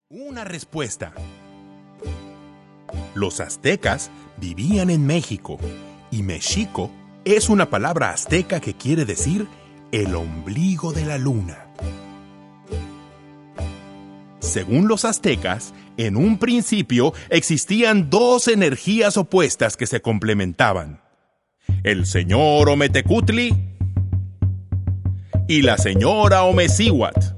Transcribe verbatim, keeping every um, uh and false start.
Una respuesta. Los aztecas vivían en México y Mexico es una palabra azteca que quiere decir el ombligo de la luna. Según los aztecas, en un principio existían dos energías opuestas que se complementaban: el señor Ometecutli y la señora Omecíhuatl.